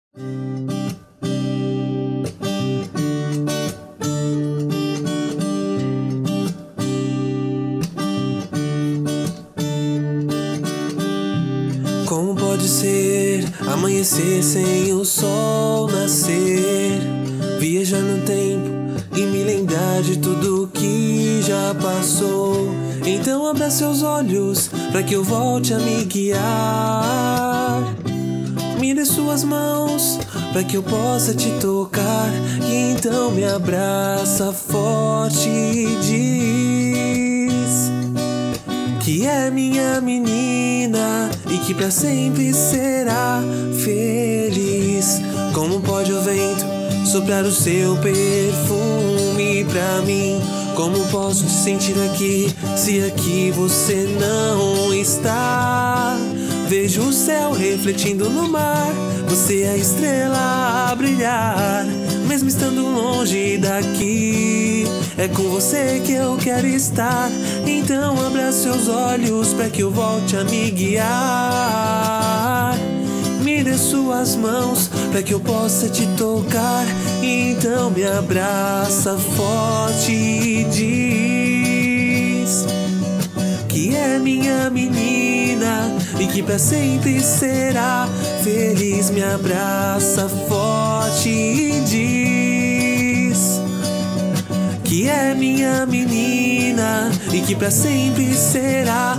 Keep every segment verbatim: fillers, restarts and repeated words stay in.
Como pode ser amanhecer sem o sol nascer? Viajar no tempo e me lembrar de tudo que já passou. Então abra seus olhos pra que eu volte a me guiar. Me dê suas mãos pra que eu possa te tocar. E então me abraça forte e diz que é minha menina e que pra sempre será feliz. Como pode o vento soprar o seu perfume pra mim? Como posso te sentir aqui se aqui você não está? Vejo o céu refletindo no mar, você é a estrela a brilhar. Mesmo estando longe daqui, é com você que eu quero estar. Então abra seus olhos pra que eu volte a me guiar. Me dê suas mãos pra que eu possa te tocar. Então me abraça forte e diz que é minha menina e que pra sempre será feliz. Me abraça forte e diz que é minha menina e que pra sempre será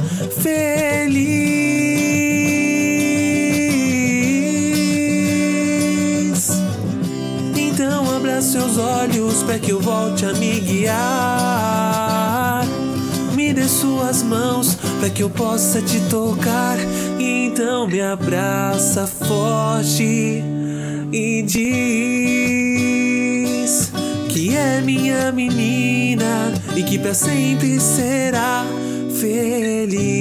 feliz. Então abra seus olhos para que eu volte a me guiar. Me dê suas mãos para que eu possa te tocar. Então me abraça forte e diz que é minha menina e que pra sempre será feliz.